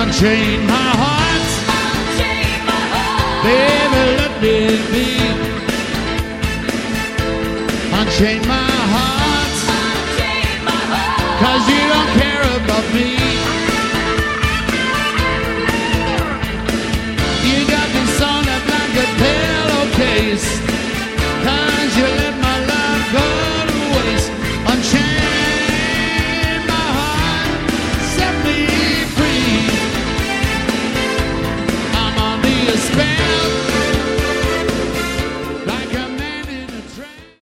Unchain my heart, baby, let me be. Unchain my heart, 'cause you don't care about me. You got me sewn up like a pillowcase.